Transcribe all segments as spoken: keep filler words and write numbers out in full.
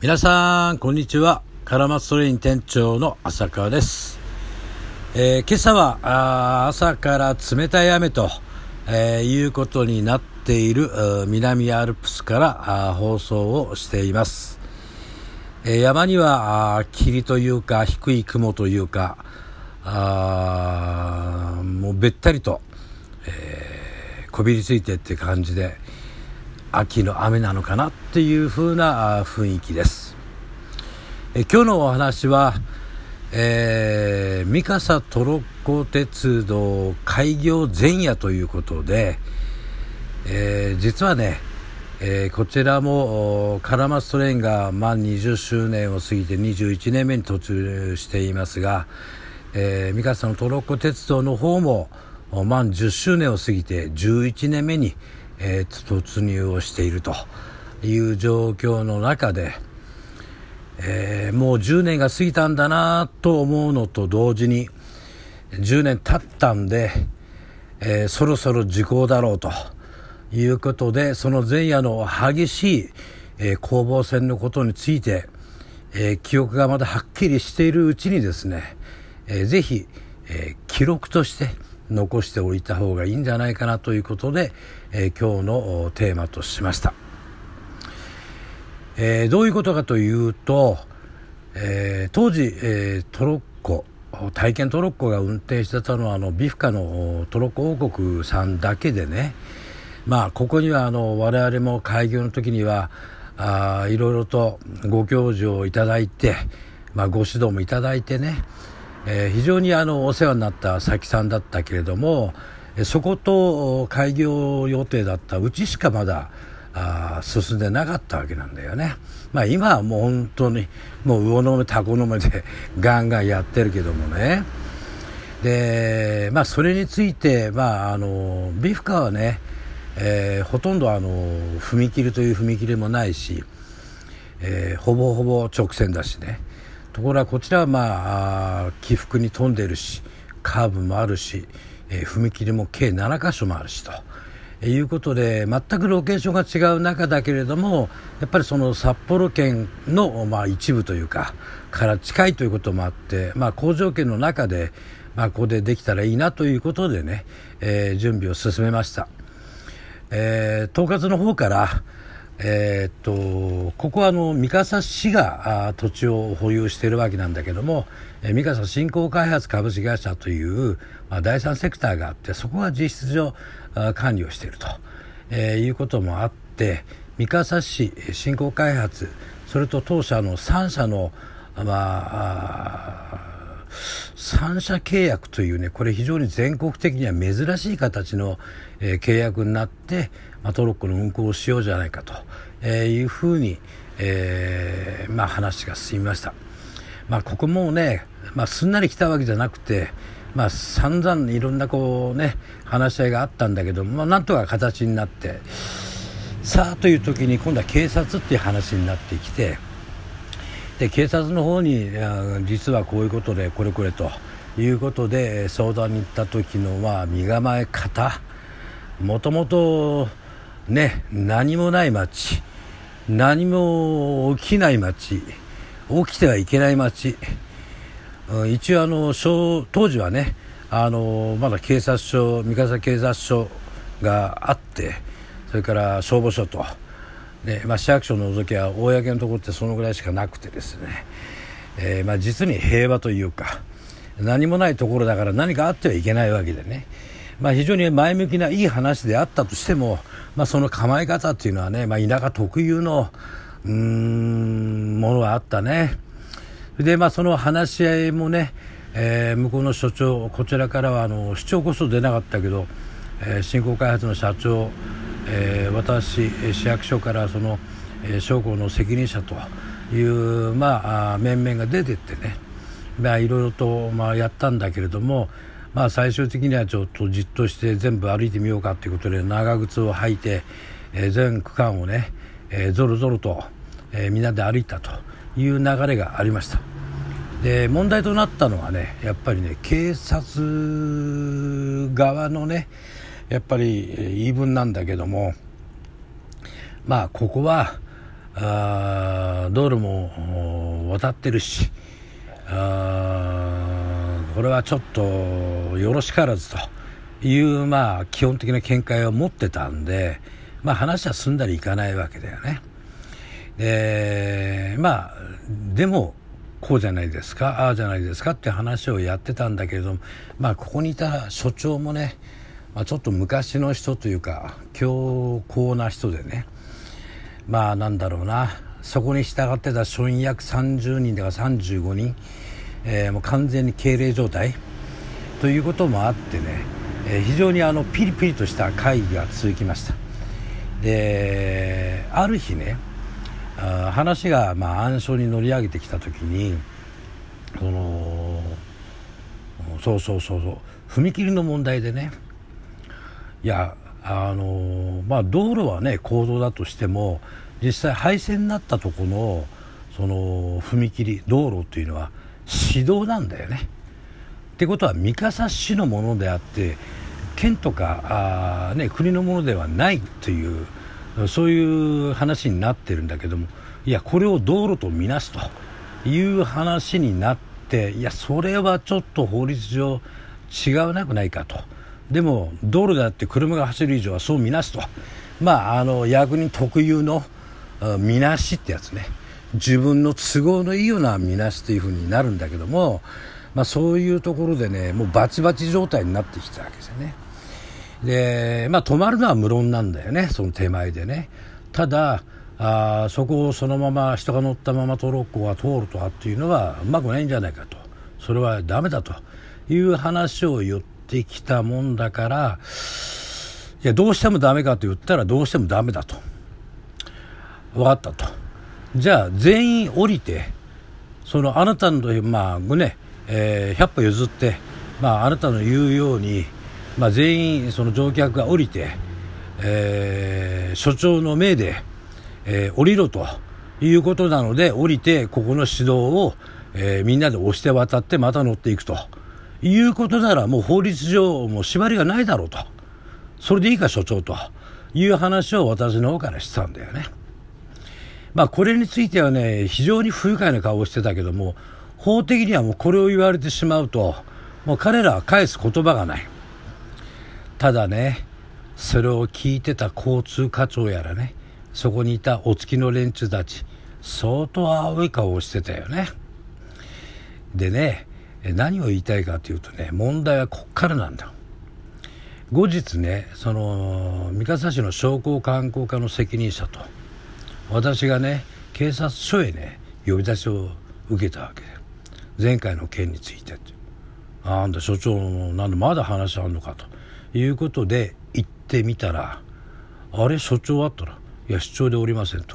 皆さんこんにちは。カラマツトレイン店長の浅川です。えー、今朝はあ朝から冷たい雨と、えー、いうことになっている南アルプスからあ放送をしています。えー、山にはあ霧というか低い雲というかあもうべったりと、えー、こびりついてって感じで秋の雨なのかなっていう風な雰囲気です。え今日のお話は、えー、三笠トロッコ鉄道開業前夜ということで、えー、実はね、えー、こちらもカラマツトレインが満にじゅっしゅうねんを過ぎてにじゅういちねんめに突入していますが、えー、三笠のトロッコ鉄道の方も満じゅっしゅうねんを過ぎてじゅういちねんめにえー、突入をしているという状況の中で、えー、もうじゅうねんが過ぎたんだなと思うのと同時にじゅうねん経ったんで、えー、そろそろ時効だろうということで、その前夜の激しい、えー、攻防戦のことについて、えー、記憶がまだはっきりしているうちにですね、えー、ぜひ、えー、記録として残しておいた方がいいんじゃないかなということで、えー、今日のテーマとしました。えー、どういうことかというと、えー、当時、えー、トロッコ体験トロッコが運転してたのはあのビフカのトロッコ王国さんだけでね、まあここにはあの我々も開業の時にはあいろいろとご教授をいただいて、まあ、ご指導もいただいてね、えー、非常にあのお世話になった先さんだったけれども、そこと開業予定だったうちしかまだあ進んでなかったわけなんだよね。まあ今はもう本当にもう魚の目タコの目でガンガンやってるけどもね。でまあそれについてまああのビフカはね、えー、ほとんどあの踏切という踏切もないし、えー、ほぼほぼ直線だしね。ところがこちらはまあ起伏に富んでいるしカーブもあるし、えー、踏切も計ななか所もあるしと、えー、いうことで全くロケーションが違う中だけれども、やっぱりその札幌圏の、まあ、一部というかから近いということもあって、まあ、好条件の中で、まあ、ここでできたらいいなということでね、えー、準備を進めました。えー、統括の方からえー、っとここはあの三笠市があ土地を保有しているわけなんだけども、えー、三笠振興開発株式会社という、まあ、第三セクターがあって、そこが実質上あ管理をしていると、えー、いうこともあって、三笠市振興開発それと当社のさん社の、まあ、さん社契約というね、これ非常に全国的には珍しい形の、えー、契約になって、まあ、トロッコの運行をしようじゃないかと、えー、いうふうに、えーまあ、話が進みました。まあ、ここもね、まあ、すんなり来たわけじゃなくて、まあ、散々いろんなこう、ね、話し合いがあったんだけど、まあ、なんとか形になって、さあという時に今度は警察っていう話になってきて、で警察の方に実はこういうことでこれこれということで相談に行った時のまあ身構え方、もともとね何もない町、何も起きない町、起きてはいけない町、一応あの当時はねあのまだ警察署、三笠警察署があって、それから消防署とで、まあ、市役所の除きは公のところってそのぐらいしかなくてですね、えーまあ、実に平和というか何もないところだから何かあってはいけないわけでね、まあ、非常に前向きないい話であったとしても、まあ、その構え方っていうのはね、まあ、田舎特有のうーんものがあったね。で、まあ、その話し合いもね、えー、向こうの所長、こちらからはあの市長こそ出なかったけど、えー、振興開発の社長、えー、私市役所からその、えー、商工の責任者という、まあ、面々が出てってね、まあ、いろいろと、まあ、やったんだけれども、まあ、最終的にはちょっとじっとして全部歩いてみようかということで長靴を履いて、えー、全区間をね、えー、ぞろぞろと、えー、みんなで歩いたという流れがありました。で問題となったのはね、やっぱりね警察側のねやっぱり言い分なんだけども、まあここはあ道路も渡ってるし、あこれはちょっとよろしからずという、まあ、基本的な見解を持ってたんで、まあ、話は済んだりいかないわけだよね。で、まあ、でもこうじゃないですか、ああじゃないですかって話をやってたんだけれども、まあ、ここにいた所長もね、まあ、ちょっと昔の人というか強硬な人でね、まあなんだろうな、そこに従ってた署員約さんじゅうにんだかさんじゅうごにん、えー、もう完全に敬礼状態ということもあってね、えー、非常にあのピリピリとした会議が続きました。で、ある日ね、あ話がまあ暗礁に乗り上げてきた時に、そのそうそうそうそう踏切の問題でね、いやあのまあ道路はね公道だとしても、実際廃線になったところのその踏切道路っていうのは市道なんだよね。ってことは三笠市のものであって県とかあ、ね、国のものではないというそういう話になってるんだけども、いやこれを道路とみなすという話になって、いやそれはちょっと法律上違わなくないかと。でも道路であって車が走る以上はそうみなすと、まああの役人特有のみなしってやつね、自分の都合のいいようなみなしというふうになるんだけども、まあ、そういうところでねもうバチバチ状態になってきたわけですよね。で、まあ、止まるのは無論なんだよね、その手前でね。ただあそこをそのまま人が乗ったままトロッコが通るとかっていうのはうまくないんじゃないかと、それはダメだという話を言ってきたもんだから、いやどうしてもダメかと言ったらどうしてもダメだと、分かったと。じゃあ全員降りて、そのあなたのまあね、えー、ひゃっぽ譲って、まあ、あなたの言うように、まあ、全員その乗客が降りて、えー、所長の命で、えー、降りろということなので降りてここの指導を、えー、みんなで押して渡ってまた乗っていくということならもう法律上もう縛りがないだろうと、それでいいか所長という話を私の方からしたんだよね。まあこれについてはね非常に不愉快な顔をしてたけども、法的にはもうこれを言われてしまうともう彼らは返す言葉がない。ただねそれを聞いてた交通課長やらね、そこにいたお付きの連中たち相当青い顔をしてたよね。でね、何を言いたいかというとね、問題はこっからなんだ。後日ね、その三笠市の商工観光課の責任者と私がね警察署へね呼び出しを受けたわけで、前回の件についてって、あんた所長なんでまだ話あんのかということで行ってみたら、あれ所長あったら、いや出張でおりませんと。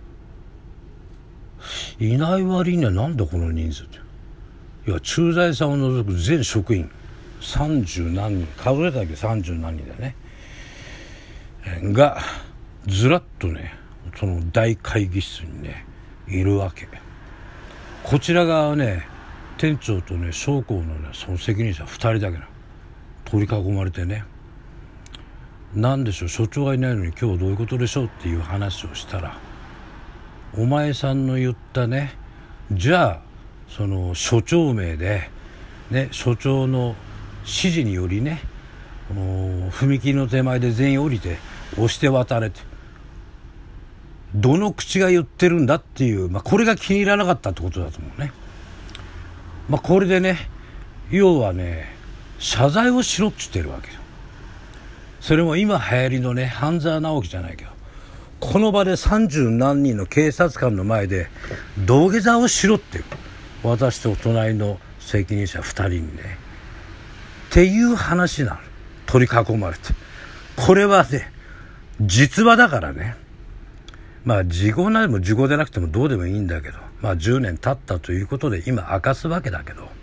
いない割にはなんだこの人数って、いや駐在さんを除く全職員さんじゅう何人、数えただけさんじゅう何人だよねがずらっとねその大会議室にねいるわけ。こちら側はね店長とね商工のねその責任者ふたりだけな取り囲まれてね、なんでしょう所長がいないのに今日どういうことでしょうっていう話をしたら、お前さんの言ったね、じゃあその所長名でね所長の指示によりね踏切の手前で全員降りて押して渡れて、どの口が言ってるんだっていう、まあ、これが気に入らなかったってことだと思うね。まあ、これでね要はね謝罪をしろって言ってるわけよ。それも今流行りのね半沢直樹じゃないけど、この場で三十何人の警察官の前で土下座をしろっていう、私と隣の責任者ふたりにねっていう話なの。取り囲まれて、これはね実話だからね、まあ事故なりも事故でなくてもどうでもいいんだけど、まあじゅうねん経ったということで今明かすわけだけど、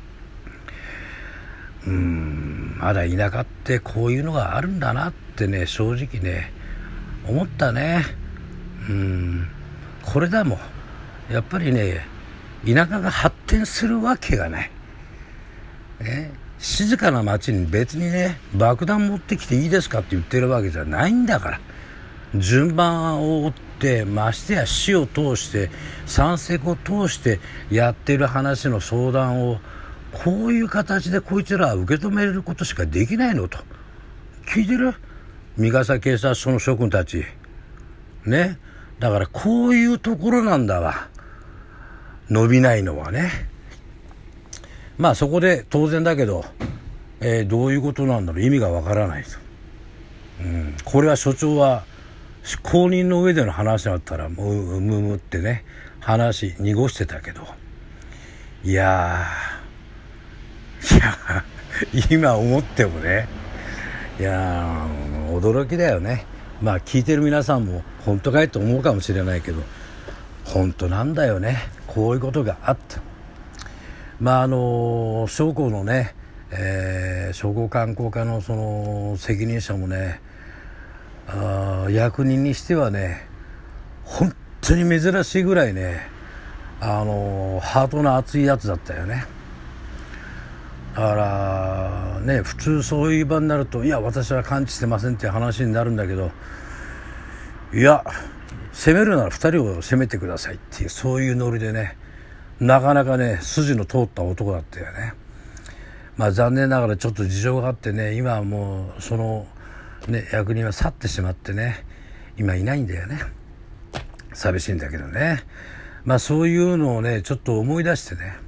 うーんまだ田舎ってこういうのがあるんだなってね正直ね思ったね。うーんこれだもんやっぱりね田舎が発展するわけがない、ね、静かな町に別にね爆弾持ってきていいですかって言ってるわけじゃないんだから、順番を追っってましてや市を通して山積を通してやってる話の相談をこういう形でこいつらは受け止めることしかできないのと聞いてる？三笠警察署の諸君たちね。だからこういうところなんだわ、伸びないのはね。まあそこで当然だけど、えー、どういうことなんだろう、意味がわからないと、うん、これは所長は公認の上での話だったらもううむむってね話濁してたけど、いやーいや今思ってもね、いやー驚きだよね。まあ聞いてる皆さんも本当かいと思うかもしれないけど、本当なんだよね、こういうことがあった。まああの商工のね、えー、商工観光課のその責任者もね、あ役人にしてはね本当に珍しいぐらいね、あのハートの熱いやつだったよね。だからね、普通そういう場になると、いや私は感知してませんっていう話になるんだけど、いや攻めるならふたりを攻めてくださいっていう、そういうノリでね、なかなかね筋の通った男だったよね。まあ残念ながらちょっと事情があってね、今はもうそのね役人は去ってしまってね、今いないんだよね。寂しいんだけどね。まあそういうのをねちょっと思い出してね、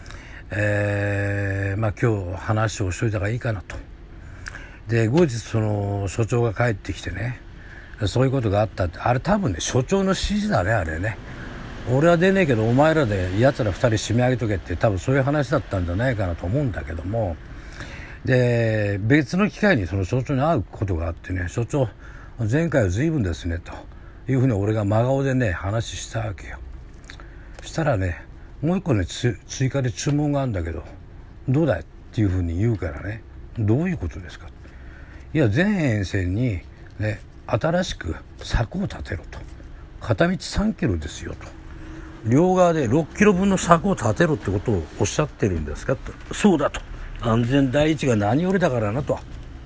えー、まあ今日話をしといた方がいいかなと。で後日その所長が帰ってきてね、そういうことがあったって、あれ多分ね所長の指示だね、あれね。俺は出ねえけどお前らで奴らふたり締め上げとけって、多分そういう話だったんじゃないかなと思うんだけども、で別の機会にその所長に会うことがあってね、所長前回は随分ですねというふうに俺が真顔でね話したわけよ。したらね、もう一個ねつ追加で注文があるんだけどどうだいっていうふうに言うからね、どういうことですか。いや全沿線にね新しく柵を立てろと、片道さんキロですよと、両側でろっキロ分の柵を立てろってことをおっしゃってるんですかと。そうだと、安全第一が何よりだからなと。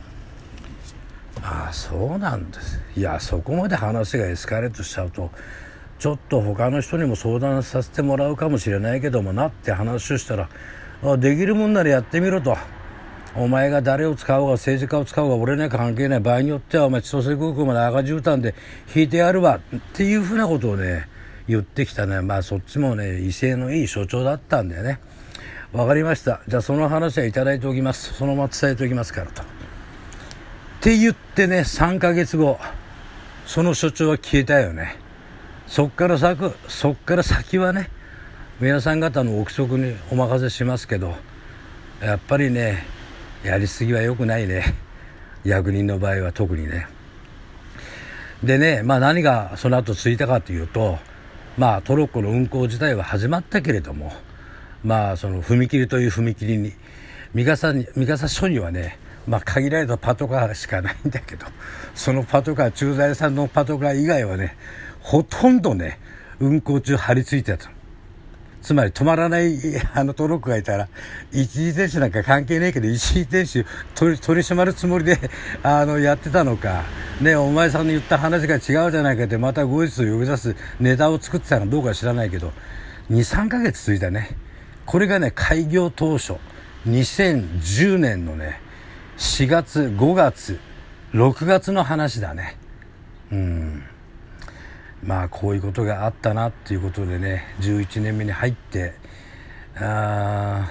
ああそうなんです。いやそこまで話がエスカレートしちゃうとちょっと他の人にも相談させてもらうかもしれないけどもなって話をしたら、あできるもんならやってみろと、お前が誰を使おうが政治家を使おうが俺には関係ない、場合によってはお前千歳空港まで赤絨毯で引いてやるわっていうふうなことをね言ってきたね。まあそっちもね威勢のいい所長だったんだよね。わかりました、じゃあその話はいただいておきます、そのまま伝えておきますからとって言ってね、さんかげつごその所長は消えたよね。そっから先そっから先はね皆さん方の憶測にお任せしますけど、やっぱりねやりすぎは良くないね、役人の場合は特にね。でね、まあ何がその後ついたかというと、まあトロッコの運行自体は始まったけれども、まあその踏切という踏切に三笠に三笠署にはね、まあ限られたパトカーしかないんだけど、そのパトカー駐在さんのパトカー以外はねほとんどね運行中張り付いてた。つまり止まらないあのトロッコがいたら一時停止なんか関係ねえけど一時停止取り、取り締まるつもりであのやってたのかね、お前さんの言った話が違うじゃないかってまた後日呼び出すネタを作ってたのかどうか知らないけど にさんかげつ続いたね。これがね開業当初にせんじゅうねんのねしがつごがつろくがつの話だね。うんまあこういうことがあったなっていうことでね、じゅういちねんめに入ってあ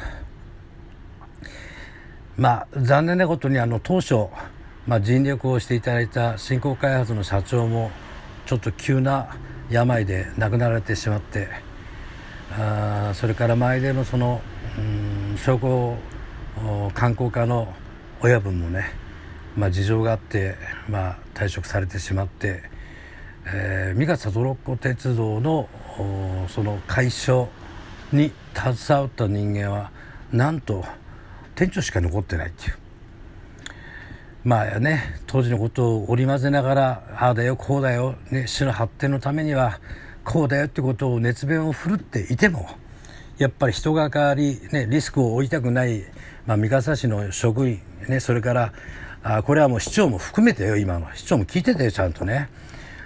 まあ残念なことにあの当初、まあ、尽力をしていただいた振興開発の社長もちょっと急な病で亡くなられてしまって、あそれから前でのそのうん商工観光課の親分もね、まあ、事情があって、まあ、退職されてしまって、えー、三笠トロッコ鉄道のその会社に携わった人間はなんと店長しか残ってないっていう。まあね当時のことを織り交ぜながらああだよこうだよ、ね、市の発展のためにはこうだよってことを熱弁を振るっていてもやっぱり人がかわり、ね、リスクを負いたくない、まあ、三笠市の職員、ね、それからあこれはもう市長も含めてよ、今の市長も聞いててちゃんとね、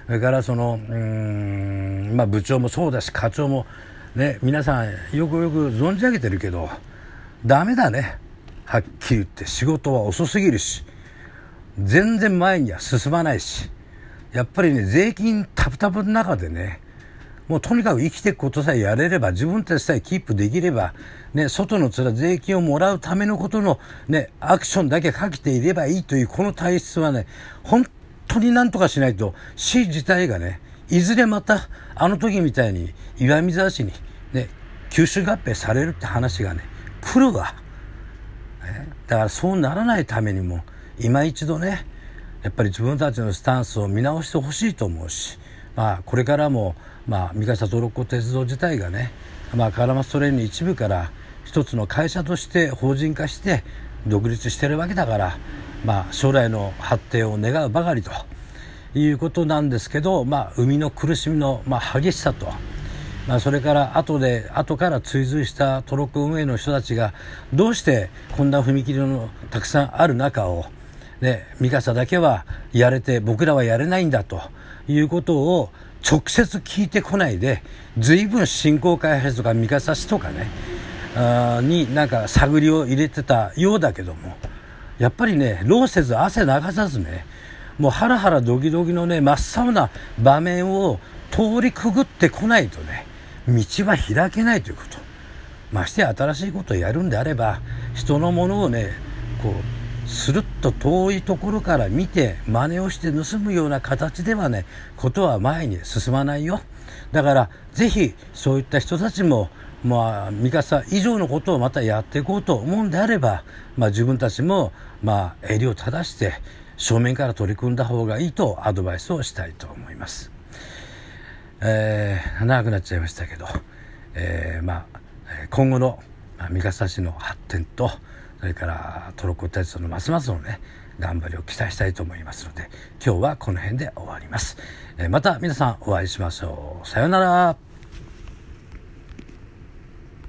それからそのうーん、まあ、部長もそうだし課長もね、皆さんよくよく存じ上げてるけどダメだね。はっきり言って仕事は遅すぎるし全然前には進まないし、やっぱりね税金タプタプの中でね、もうとにかく生きていくことさえやれれば、自分たちさえキープできれば、ね、外の面税金をもらうためのことの、ね、アクションだけかけていればいいというこの体質はね、本当になんとかしないと市自体がね、いずれまたあの時みたいに岩見沢市に、ね、吸収合併されるって話がね来るわ、ね、だからそうならないためにも今一度ね、やっぱり自分たちのスタンスを見直してほしいと思うし、まあ、これからも、まあ、三笠トロッコ鉄道自体がね、まあ、カラマストレインの一部から一つの会社として法人化して独立してるわけだから、まあ、将来の発展を願うばかりということなんですけど、まあ、生みの苦しみの、まあ、激しさと、まあ、それから後で後から追随したトロッコ運営の人たちがどうしてこんな踏切のたくさんある中をね、三笠だけはやれて僕らはやれないんだということを直接聞いてこないで、随分振興開発とか三笠市とかねあになんか探りを入れてたようだけども、やっぱりね労せず汗流さずね、もうハラハラドキドキのね真っ青な場面を通りくぐってこないとね、道は開けないということ。まして新しいことをやるんであれば、人のものをねこうスルッと遠いところから見て真似をして盗むような形ではねことは前に進まないよ。だからぜひそういった人たちもまあ三笠以上のことをまたやっていこうと思うんであれば、まあ、自分たちもまあ襟を正して正面から取り組んだ方がいいとアドバイスをしたいと思います。えー、長くなっちゃいましたけど、えー、まあ今後の三笠市の発展とそれからトロッコ鉄道のますますのね頑張りを期待したいと思いますので、今日はこの辺で終わります。えー、また皆さんお会いしましょう。さようなら。